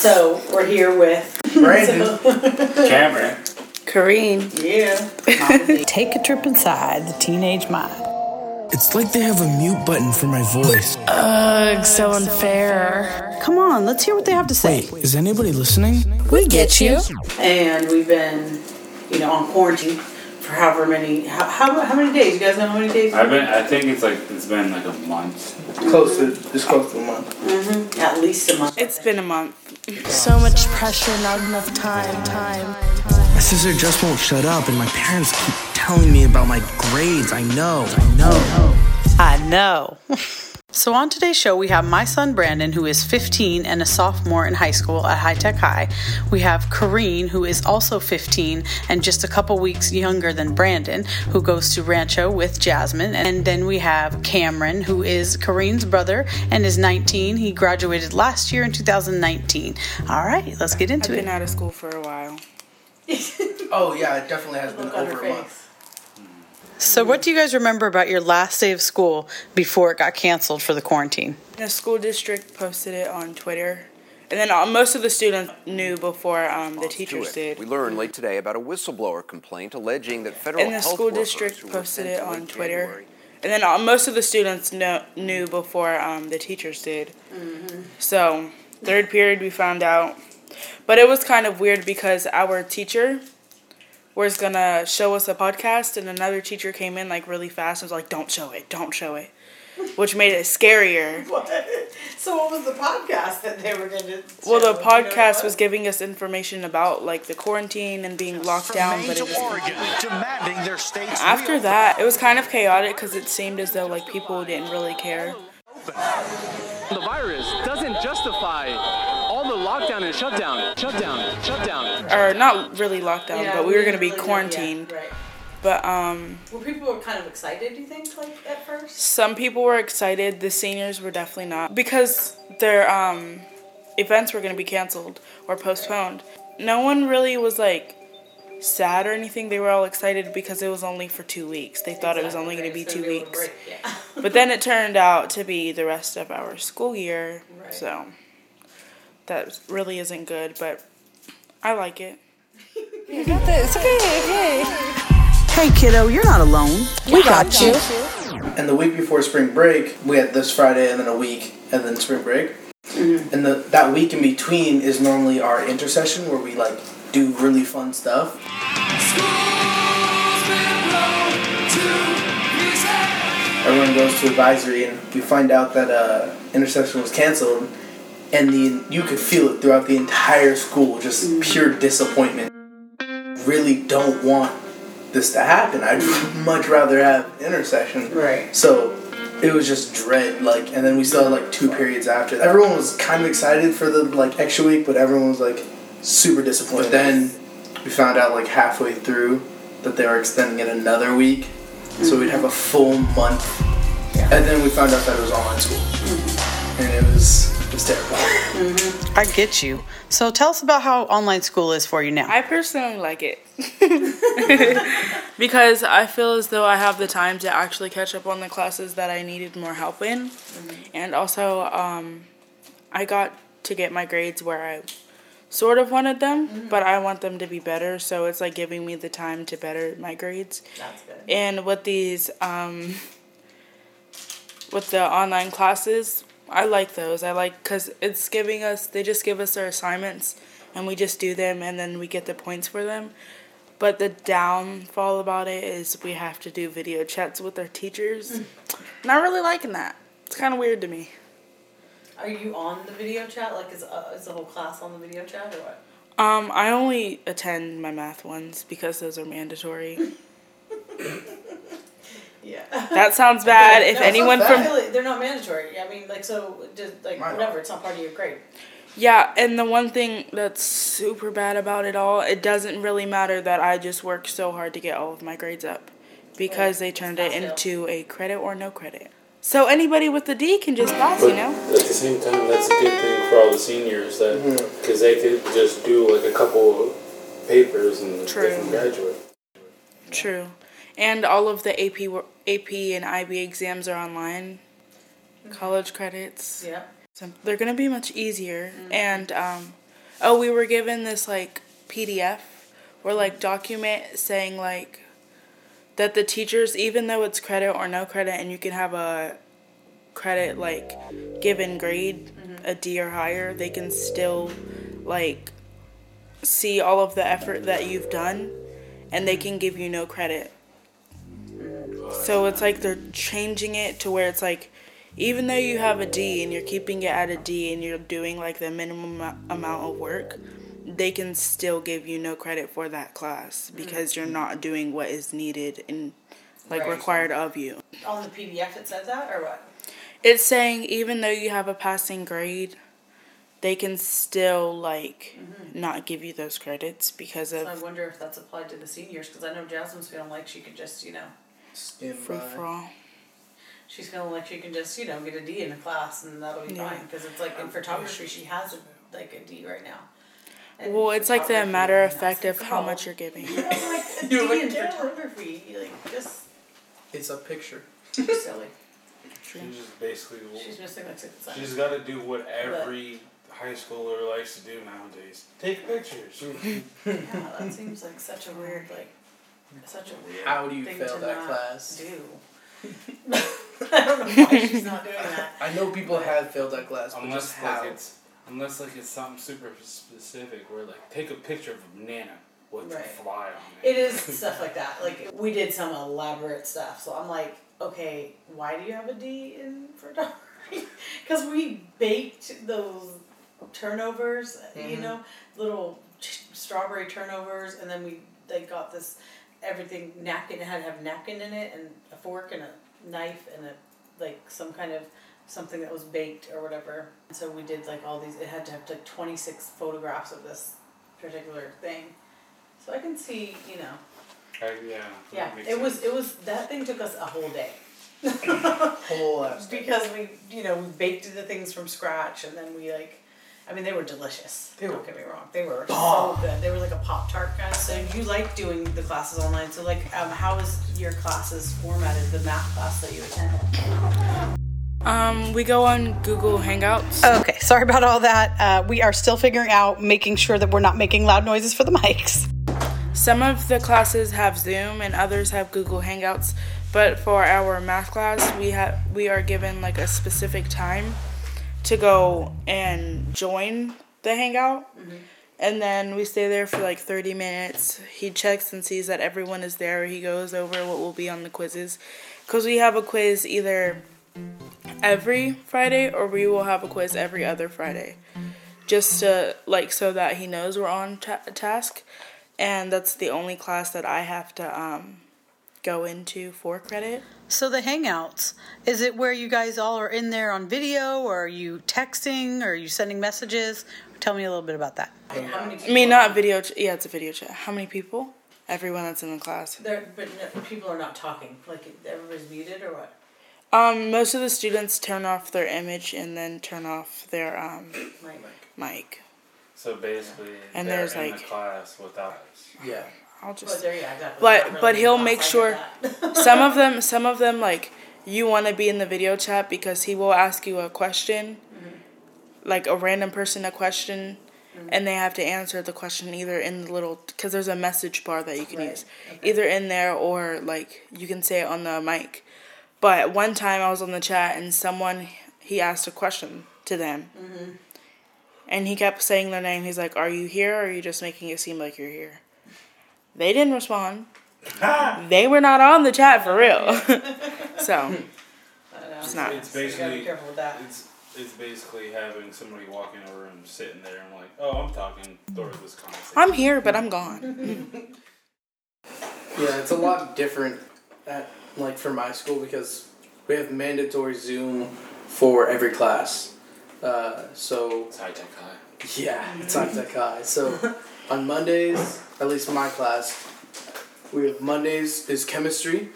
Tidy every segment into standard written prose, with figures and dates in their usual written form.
So, we're here with Brandon, Cameron, Kareen. Yeah. Take a trip inside the teenage mind. it's like they have a mute button for my voice. Ugh, so unfair. Come on, let's hear what they have to say. Wait, is anybody listening? We get you. And we've been, on quarantine for however many, how many days? You guys know how many days? I think it's been like a month. Close to a month. Mm-hmm. At least a month. It's been a month. So much pressure, not enough time. My sister just won't shut up, and my parents keep telling me about my grades. I know. So on today's show, we have my son Brandon, who is 15 and a sophomore in high school at High Tech High. We have Kareen, who is also 15 and just a couple weeks younger than Brandon, who goes to Rancho with Jasmine. And then we have Cameron, who is Kareen's brother and is 19. He graduated last year in 2019. All right, let's get into it. I've been out of school for a while. Oh, yeah, it definitely has been over a month. So what do you guys remember about your last day of school before it got canceled for the quarantine? The school district posted it on Twitter. And then most of the students knew before the teachers did. We learned late today about a whistleblower complaint alleging that federal And the health school workers district who were posted sent it to on late Twitter. January- And then most of the students knew before the teachers did. Mm-hmm. So, third period we found out. But it was kind of weird because our teacher was going to show us a podcast and another teacher came in like really fast and was like, don't show it. Which made it scarier. What? So what was the podcast that they were going to show? Well, the podcast was giving us information about like the quarantine and being locked down, but it was demanding their state's after that, it was kind of chaotic because it seemed as though like people didn't really care. The virus doesn't justify all the lockdown and shutdown. Or not really lockdown, Yeah, but we were going to be really know, quarantined. yeah, right. But Well, people were kind of excited, do you think, like, at first? some people were excited. The seniors were definitely not because their events were going to be canceled or postponed. No one really was like sad or anything. They were all excited because it was only for 2 weeks. They thought it was only going to be 2 weeks. Yeah. But then it turned out to be the rest of our school year. Right. So that really isn't good, but I like it. You got this. Okay. Hey kiddo, you're not alone. We got you. And the week before spring break, we had this Friday and then a week and then spring break. Mm-hmm. And that week in between is normally our intercession where we like do really fun stuff. Everyone goes to advisory and we find out that intercession was canceled, and you could feel it throughout the entire school, just pure disappointment. Really don't want this to happen. I'd much rather have intercession. Right. So it was just dread, and then we still had like 2 periods after. Everyone was kind of excited for the extra week, but everyone was super disappointed. But then we found out halfway through that they were extending it another week, so we'd have a full month. Yeah. And then we found out that it was online school, and it was terrible. I get you. So tell us about how online school is for you now. I personally like it because I feel as though I have the time to actually catch up on the classes that I needed more help in. And also I got to get my grades where I sort of wanted them, but I want them to be better, so it's giving me the time to better my grades. That's good. And with these with the online classes, I like those. Because they just give us our assignments and we just do them and then we get the points for them. But the downfall about it is we have to do video chats with our teachers. Not really liking that. It's kind of weird to me. Are you on the video chat? Is the whole class on the video chat or what? I only attend my math ones because those are mandatory. Yeah. That sounds bad. If No, anyone it's not from... bad. They're not mandatory. I mean, just whatever. It's not part of your grade. Yeah, and the one thing that's super bad about it all, it doesn't really matter that I just worked so hard to get all of my grades up because they turned it into a credit or no credit. So anybody with a D can just pass, But at the same time, that's a good thing for all the seniors because they could just do a couple of papers and they can graduate. True. And all of the AP and IB exams are online. College credits. Yeah. So they're going to be much easier. And Oh, we were given this like PDF or like document saying like that the teachers, even though it's credit or no credit, and you can have a credit like given grade, a D or higher, they can still like see all of the effort that you've done, and they can give you no credit. So it's like they're changing it to where it's like, even though you have a D and you're keeping it at a D and you're doing like the minimum amount of work, they can still give you no credit for that class because you're not doing what is needed and like required of you. On the PDF it says that, or what? It's saying even though you have a passing grade, they can still like not give you those credits because of. So I wonder if that's applied to the seniors, because I know Jasmine's feeling like she could just, free for all. She's feeling like she can just, get a D in a class and that'll be fine, because it's like in photography she has a D right now. And well, it's like the matter of fact of how much you're giving. A D in photography, just. It's a picture. She's silly. She's just basically. She's missing like 6 seconds. She's got to do what every high schooler likes to do nowadays. Take pictures. Yeah, that seems like such a weird How do you thing fail to that not class? Do. I don't know why she's not doing that. I know people have failed that class, but just how? Unless it's something super specific, where like take a picture of a banana with a fly on it. It is stuff like that. Like we did some elaborate stuff, so I'm like, okay, why do you have a D in photography? Because we baked those turnovers, little strawberry turnovers, and then we got this everything napkin. It had to have napkin in it, and a fork and a knife and some kind of something that was baked or whatever. And so we did like all these. It had to have like 26 photographs of this particular thing. So I can see, Yeah, it was that thing took us a whole day. Whole ass day. Because we baked the things from scratch, and then they were delicious. Don't get me wrong. They were so good. They were like a Pop-Tart kind of. So you like doing the classes online. So how is your classes formatted, the math class that you attend? We go on Google Hangouts. Okay, sorry about all that. We are still figuring out making sure that we're not making loud noises for the mics. Some of the classes have Zoom and others have Google Hangouts, but for our math class, we are given like a specific time to go and join the hangout. And then we stay there for like 30 minutes. He checks and sees that everyone is there. He goes over what will be on the quizzes, because we have a quiz either every Friday or we will have a quiz every other Friday, just to so that he knows we're on task. And that's the only class that I have to go into for credit. So the Hangouts, is it where you guys all are in there on video, or are you texting, or are you sending messages? Tell me a little bit about that. How many people? I mean, not video. Yeah, it's a video chat. How many people? Everyone that's in the class. But people are not talking. Like everybody's muted or what? Most of the students turn off their image and then turn off their mic. So basically, and they're there's in the class without us. Yeah. I'll just. But he'll make sure. some of them like you want to be in the video chat because he will ask you a question, like a random person a question, and they have to answer the question either in the little, because there's a message bar that you can use, either in there or like you can say it on the mic. But one time I was on the chat and he asked a question to them. And he kept saying their name. He's like, "Are you here, or are you just making it seem like you're here?" They didn't respond. They were not on the chat for real. So, it's not. It's basically, it's basically having somebody walk in a room, sitting there, and like, "Oh, I'm talking through this conversation. I'm here, but I'm gone." Yeah, it's a lot different for my school, because we have mandatory Zoom for every class. So it's high tech high. Yeah, it's high tech high. So on Mondays, at least for my class, we have Mondays is chemistry.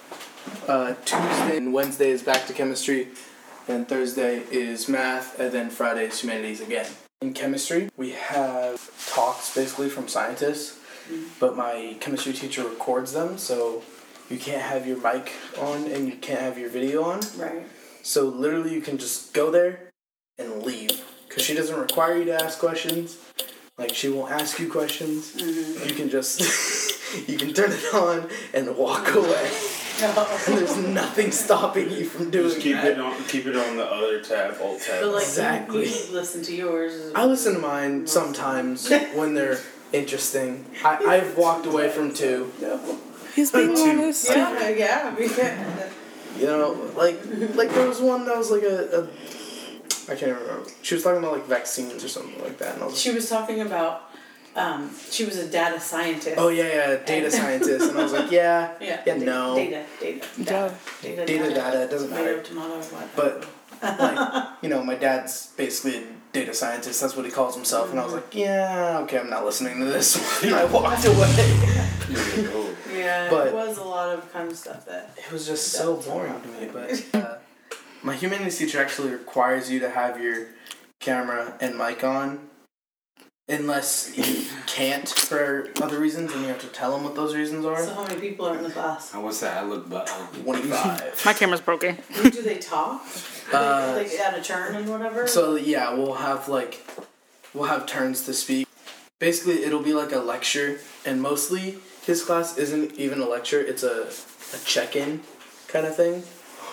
Tuesday and Wednesday is back to chemistry. Then Thursday is math, and then Friday is humanities again. In chemistry, we have talks basically from scientists, but my chemistry teacher records them, so you can't have your mic on and you can't have your video on. Right. So literally you can just go there and leave, because she doesn't require you to ask questions. Like, she won't ask you questions. You can just, you can turn it on and walk away. And there's nothing stopping you from doing Just keep that. keep it on the other tab, alt tab. But like, Exactly. you listen to yours. I listen to mine sometimes when they're interesting. I've walked away from 2. He's being honest. Yeah. You know, like there was one that was like a I can't even remember. She was talking about like vaccines or something like that, and I was She was talking about, she was a data scientist. oh yeah, data scientist, and I was like, yeah, no, Data. it doesn't matter. Tomato, what? But like, you know, my dad's basically a data scientist. That's what he calls himself, and I was like, yeah, okay, I'm not listening to this. And I walked away. Yeah, But- it was a lot of kind of stuff that. It was just so boring to me. But my humanities teacher actually requires you to have your camera and mic on, unless you can't for other reasons, and you have to tell them what those reasons are. So how many people are in the class? What's that? I look back. 25. My camera's broken. Do they talk? Like at a turn and whatever? So yeah, we'll have turns to speak. Basically, it'll be like a lecture, and mostly his class isn't even a lecture. It's a check-in kind of thing.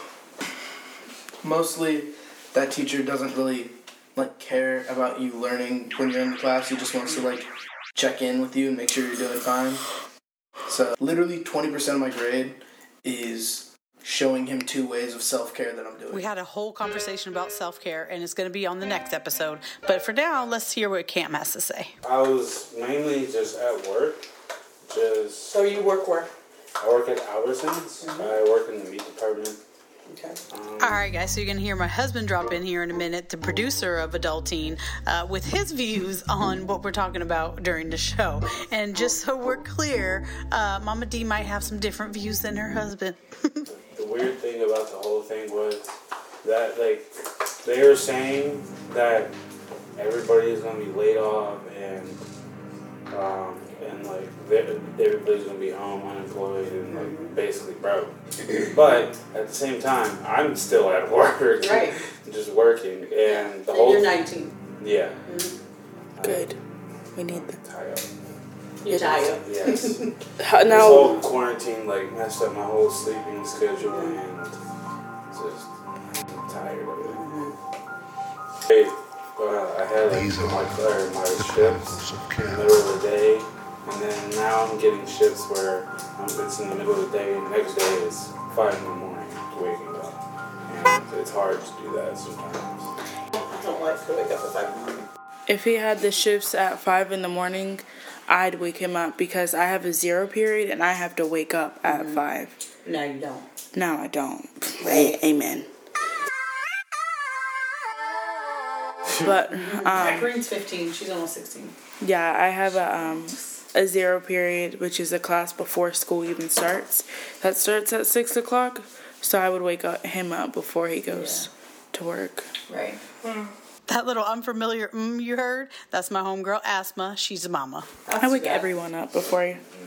Mostly, that teacher doesn't really like care about you learning when you're in the class. He just wants to like check in with you and make sure you're doing fine. So literally 20% of my grade is showing him 2 ways of self-care that I'm doing. We had a whole conversation about self-care, and it's going to be on the next episode. But for now, let's hear what Cam has to say. I was mainly just at work. So you work where? I work at Albertsons. I work in the meat department. Okay. All right, guys, so you're going to hear my husband drop in here in a minute, the producer of Adulting, with his views on what we're talking about during the show. And just so we're clear, Mama D might have some different views than her husband. The weird thing about the whole thing was that, like, they were saying that everybody is going to be laid off and like, everybody's going to be home unemployed and, like, basically broke. But at the same time, I'm still at work. Right. Just working. And the whole... You're 19. Yeah. Good. We need that. Tired. You're tired. Yes. This Now, whole quarantine, like, messed up my whole sleeping schedule, and just, I'm tired of it. I had, like, my shifts in the middle of the day, and then now I'm getting shifts where it's in the middle of the day, and the next day is 5 in the morning, waking up. And it's hard to do that sometimes. I don't like to wake up at 5 in the morning. if he had the shifts at 5 in the morning, I'd wake him up because I have a 0 period and I have to wake up at 5. No, you don't. No, I don't. Amen. But Green's 15. She's almost 16. yeah, I have a 0 period, which is a class before school even starts. That starts at 6 o'clock. So I would wake him up before he goes to work. Right. That little unfamiliar you heard, that's my homegirl Asma. She's a mama. I wake everyone up before.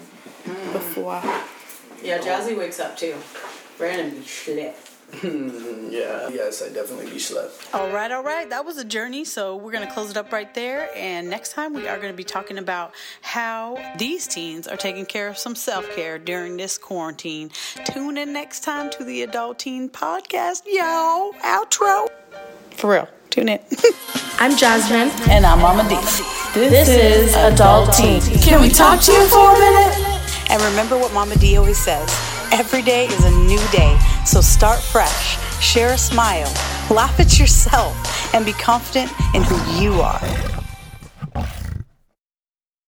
Yeah, Jazzy wakes up too. Brandon be schlepp. Yeah. Yes, I definitely be schlepp. All right. That was a journey, so we're going to close it up right there. And next time we are going to be talking about how these teens are taking care of some self-care during this quarantine. Tune in next time to the Adult Teen Podcast, y'all. Outro. For real. Tune in. I'm Jasmine. And I'm Mama D. This is Adult Teen. Can we talk to you for a minute? And remember what Mama D always says. Every day is a new day. So start fresh, share a smile, laugh at yourself, and be confident in who you are.